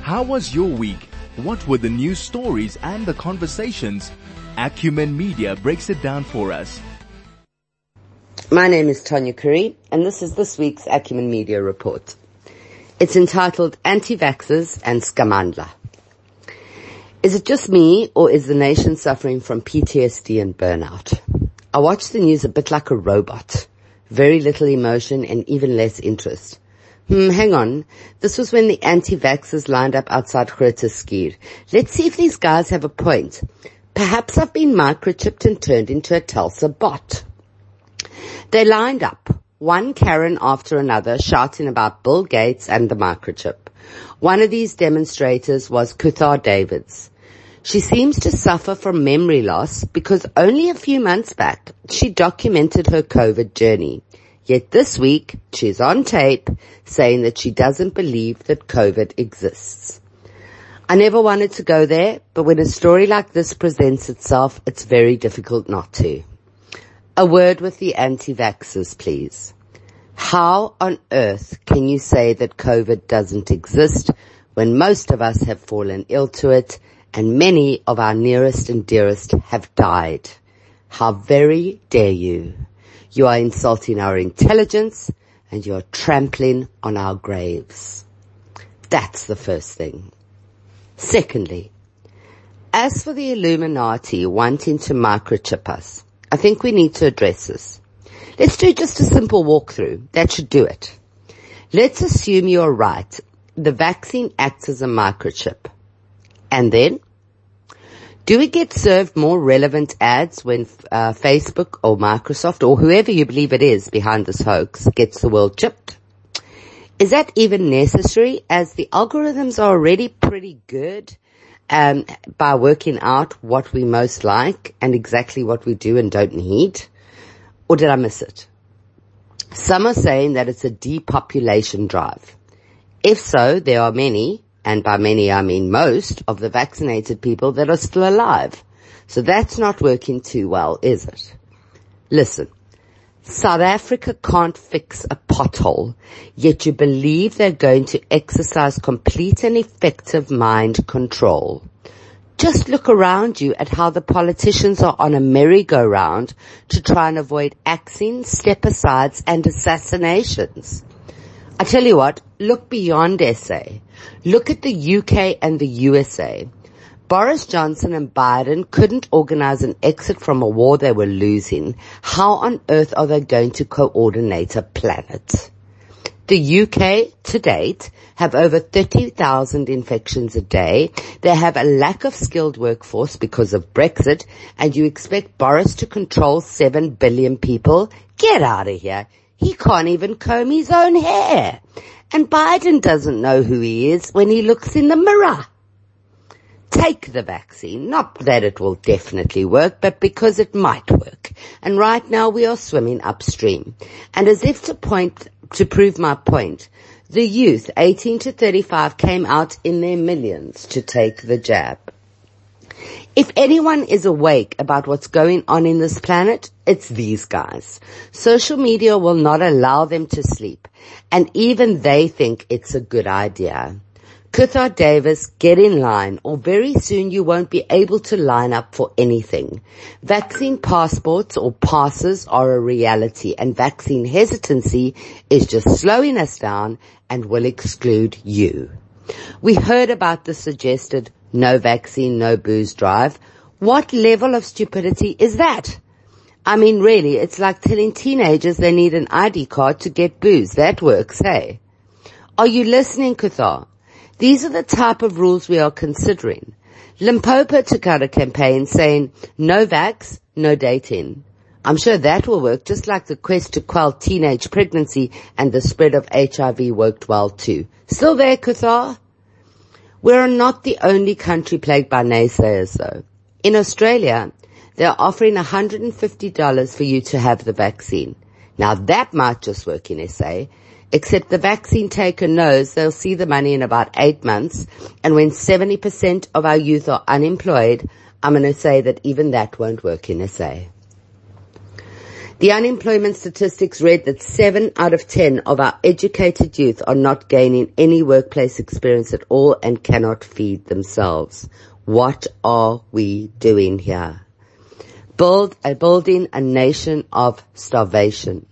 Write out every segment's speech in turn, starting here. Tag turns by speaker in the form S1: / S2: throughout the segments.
S1: How was your week? What were the news stories and the conversations? Acumen Media breaks it down for us.
S2: My name is Tanya Curry, and this is this week's Acumen Media Report. It's entitled Anti-Vaxxers and Scamandla. Is it just me, or is the nation suffering from PTSD and burnout? I watch the news a bit like a robot. Very little emotion and even less interest. Hang on. This was when the anti-vaxxers lined up outside Groote Schuur. Let's see if these guys have a point. Perhaps I've been microchipped and turned into a Tulsa bot. They lined up, one Karen after another, shouting about Bill Gates and the microchip. One of these demonstrators was Kuthar Davids. She seems to suffer from memory loss because only a few months back she documented her COVID journey. Yet this week she's on tape saying that she doesn't believe that COVID exists. I never wanted to go there, but when a story like this presents itself, it's very difficult not to. A word with the anti-vaxxers, please. How on earth can you say that COVID doesn't exist when most of us have fallen ill to it and many of our nearest and dearest have died? How very dare you? You are insulting our intelligence and you are trampling on our graves. That's the first thing. Secondly, as for the Illuminati wanting to microchip us, I think we need to address this. Let's do just a simple walkthrough. That should do it. Let's assume you're right. The vaccine acts as a microchip. And then? Do we get served more relevant ads when Facebook or Microsoft or whoever you believe it is behind this hoax gets the world chipped? Is that even necessary, as the algorithms are already pretty good by working out what we most like and exactly what we do and don't need? Or did I miss it? Some are saying that it's a depopulation drive. If so, there are many, and by many I mean most, of the vaccinated people that are still alive. So that's not working too well, is it? Listen, South Africa can't fix a pothole, yet you believe they're going to exercise complete and effective mind control. Just look around you at how the politicians are on a merry-go-round to try and avoid axing, step-asides and assassinations. I tell you what, look beyond SA. Look at the UK and the USA. Boris Johnson and Biden couldn't organize an exit from a war they were losing. How on earth are they going to coordinate a planet? The UK, to date, have over 30,000 infections a day. They have a lack of skilled workforce because of Brexit, and you expect Boris to control 7 billion people? Get out of here. He can't even comb his own hair. And Biden doesn't know who he is when he looks in the mirror. Take the vaccine, not that it will definitely work, but because it might work. And right now we are swimming upstream. And as if to prove my point, the youth 18 to 35 came out in their millions to take the jab. If anyone is awake about what's going on in this planet, it's these guys. Social media will not allow them to sleep, and even they think it's a good idea. Kuthar Davis, get in line, or very soon you won't be able to line up for anything. Vaccine passports or passes are a reality, and vaccine hesitancy is just slowing us down and will exclude you. We heard about the suggested no vaccine, no booze drive. What level of stupidity is that? I mean, really, it's like telling teenagers they need an ID card to get booze. That works, hey? Are you listening, Kuthar? These are the type of rules we are considering. Limpopo took out a campaign saying, no vax, no dating. I'm sure that will work, just like the quest to quell teenage pregnancy and the spread of HIV worked well too. Still there, Kuthar? We're not the only country plagued by naysayers, though. In Australia, they're offering $150 for you to have the vaccine. Now that might just work in SA, except the vaccine taker knows they'll see the money in about 8 months, and when 70% of our youth are unemployed, I'm going to say that even that won't work in SA. The unemployment statistics read that 7 out of 10 of our educated youth are not gaining any workplace experience at all and cannot feed themselves. What are we doing here? Building a nation of starvation.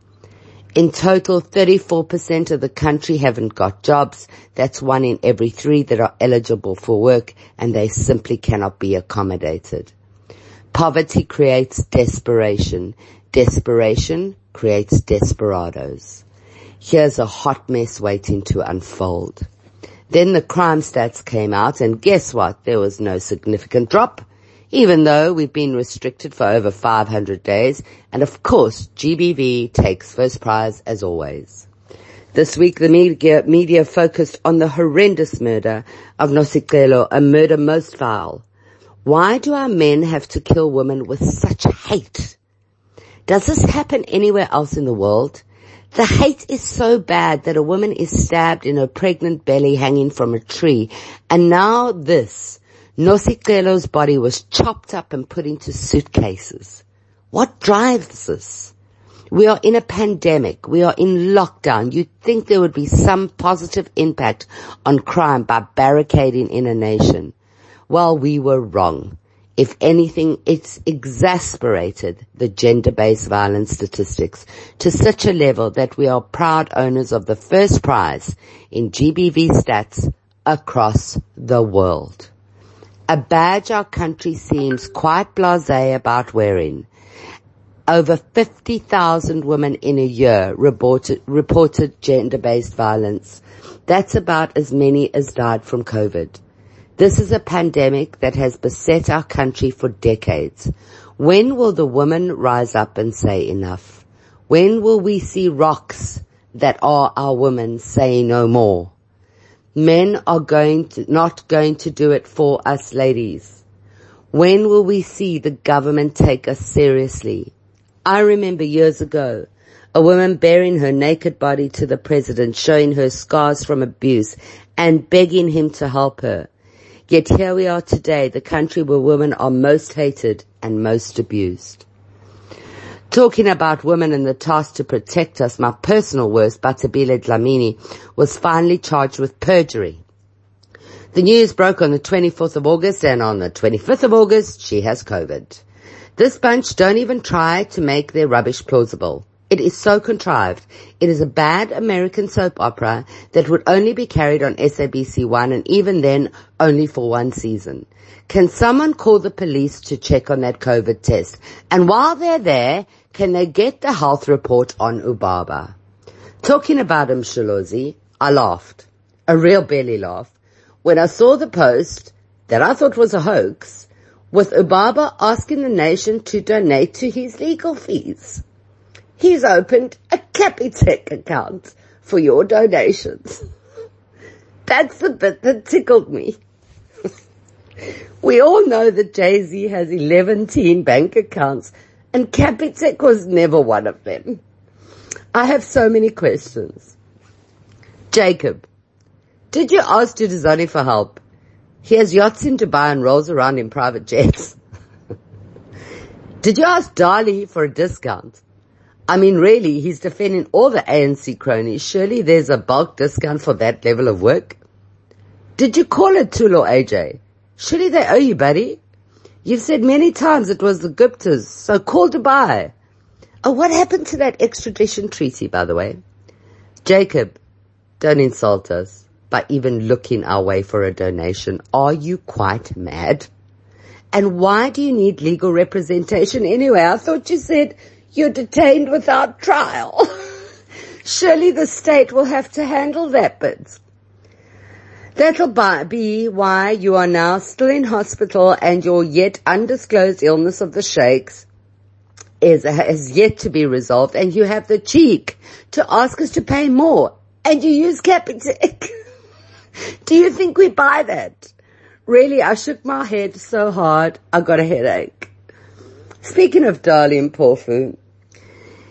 S2: In total, 34% of the country haven't got jobs. That's 1 in every 3 that are eligible for work, and they simply cannot be accommodated. Poverty creates desperation. Desperation creates desperados. Here's a hot mess waiting to unfold. Then the crime stats came out, and guess what? There was no significant drop, even though we've been restricted for over 500 days. And of course, GBV takes first prize as always. This week, the media focused on the horrendous murder of Nosiqelo, a murder most vile. Why do our men have to kill women with such hate? Does this happen anywhere else in the world? The hate is so bad that a woman is stabbed in her pregnant belly hanging from a tree. And now this. Nosiqelo's body was chopped up and put into suitcases. What drives this? We are in a pandemic. We are in lockdown. You'd think there would be some positive impact on crime by barricading in a nation. Well, we were wrong. If anything, it's exasperated the gender-based violence statistics to such a level that we are proud owners of the first prize in GBV stats across the world. A badge our country seems quite blasé about wearing. Over 50,000 women in a year reported gender-based violence. That's about as many as died from COVID. This is a pandemic that has beset our country for decades. When will the women rise up and say enough? When will we see rocks that are our women say no more? Men are not going to do it for us, ladies. When will we see the government take us seriously? I remember years ago, a woman bearing her naked body to the president, showing her scars from abuse and begging him to help her. Yet here we are today, the country where women are most hated and most abused. Talking about women and the task to protect us, my personal worst, Batabile Dlamini, was finally charged with perjury. The news broke on the 24th of August, and on the 25th of August, she has COVID. This bunch don't even try to make their rubbish plausible. It is so contrived. It is a bad American soap opera that would only be carried on SABC1, and even then only for 1 season. Can someone call the police to check on that COVID test? And while they're there, can they get the health report on Ubaba? Talking about Msholozi, I laughed. A real belly laugh. When I saw the post that I thought was a hoax, with Ubaba asking the nation to donate to his legal fees. He's opened a Capitec account for your donations. That's the bit that tickled me. We all know that Jay-Z has 11 teen bank accounts, and Capitec was never one of them. I have so many questions. Jacob, did you ask Duduzane for help? He has yachts in Dubai and rolls around in private jets. Did you ask Dali for a discount? I mean, really, he's defending all the ANC cronies. Surely there's a bulk discount for that level of work. Did you call it Tulo, AJ? Surely they owe you, buddy. You've said many times it was the Guptas, so call Dubai. Oh, what happened to that extradition treaty, by the way? Jacob, don't insult us by even looking our way for a donation. Are you quite mad? And why do you need legal representation anyway? I thought you said you're detained without trial. Surely the state will have to handle that bit. That'll be why you are now still in hospital, and your yet undisclosed illness of the sheikhs has yet to be resolved, and you have the cheek to ask us to pay more, and you use Capitec. Do you think we buy that? Really, I shook my head so hard, I got a headache. Speaking of Dali Mpofu,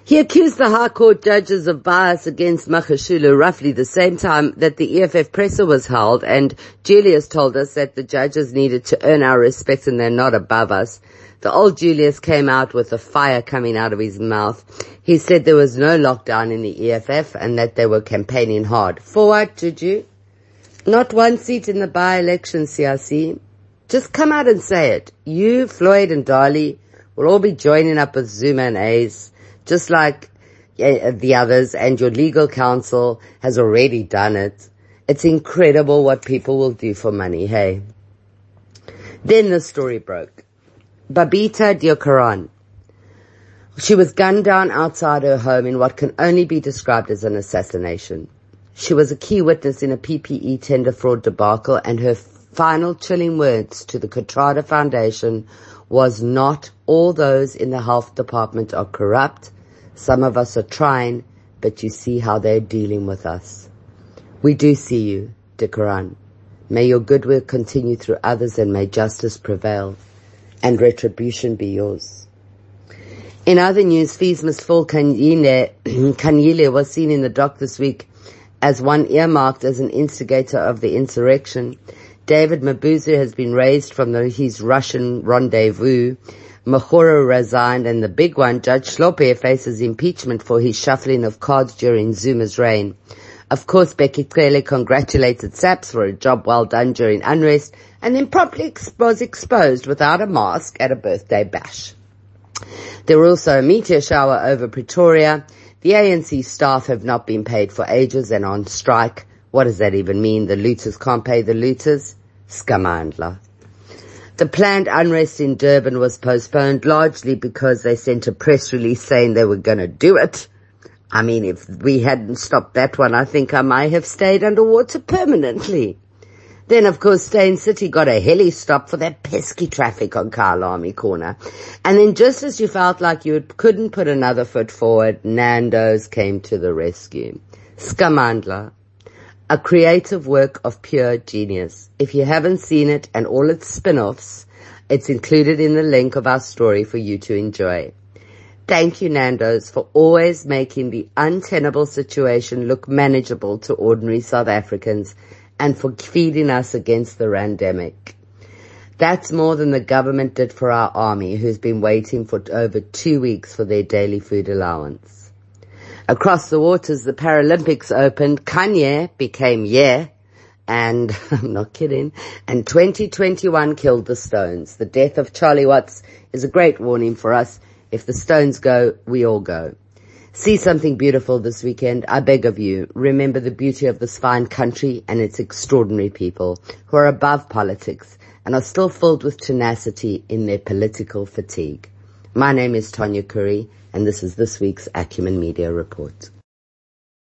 S2: He accused the High Court judges of bias against Magashule roughly the same time that the EFF presser was held, and Julius told us that the judges needed to earn our respect and they're not above us. The old Julius came out with a fire coming out of his mouth. He said there was no lockdown in the EFF and that they were campaigning hard. For what, Juju? Not one seat in the by-election, CRC. Just come out and say it. You, Floyd and Dali will all be joining up with Zuma and Ace, just like the others, and your legal counsel has already done it. It's incredible what people will do for money, hey? Then the story broke. Babita Deokaran. She was gunned down outside her home in what can only be described as an assassination. She was a key witness in a PPE tender fraud debacle, and her final chilling words to the Katrada Foundation was, not all those in the health department are corrupt. Some of us are trying, but you see how they're dealing with us. We do see you, Deokaran. May your goodwill continue through others, and may justice prevail and retribution be yours. In other news, Fees Must Fall Kanyile was seen in the dock this week as one earmarked as an instigator of the insurrection. David Mabuza has been raised from his Russian rendezvous. Mahoro resigned, and the big one, Judge Shlope, faces impeachment for his shuffling of cards during Zuma's reign. Of course, Becky Cele congratulated SAPS for a job well done during unrest, and then promptly was exposed without a mask at a birthday bash. There were also a meteor shower over Pretoria. The ANC staff have not been paid for ages and on strike. What does that even mean? The looters can't pay the looters? Scamandla. The planned unrest in Durban was postponed largely because they sent a press release saying they were going to do it. I mean, if we hadn't stopped that one, I think I might have stayed underwater permanently. Then, of course, Steyn City got a heli stop for that pesky traffic on Kyalami Corner. And then just as you felt like you couldn't put another foot forward, Nando's came to the rescue. Scamandla. A creative work of pure genius. If you haven't seen it and all its spin-offs, it's included in the link of our story for you to enjoy. Thank you, Nando's, for always making the untenable situation look manageable to ordinary South Africans and for feeding us against the pandemic. That's more than the government did for our army, who's been waiting for over 2 weeks for their daily food allowance. Across the waters, the Paralympics opened. Kanye became and I'm not kidding, and 2021 killed the Stones. The death of Charlie Watts is a great warning for us. If the Stones go, we all go. See something beautiful this weekend. I beg of you, remember the beauty of this fine country and its extraordinary people who are above politics and are still filled with tenacity in their political fatigue. My name is Tanya Curry, and this is this week's Acumen Media Report.